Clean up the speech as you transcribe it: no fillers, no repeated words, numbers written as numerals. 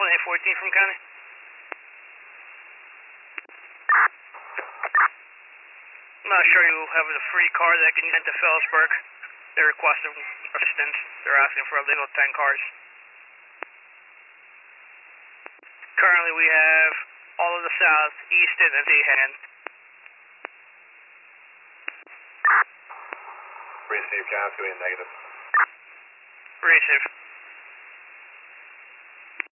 Plane 14 from County. I'm not sure you have a free car that can get to Phillipsburg. They're requesting assistance. They're asking for a legal 10 cars. Currently we have all of the South, Easton, and Seahand. Receive, County, negative. Receive.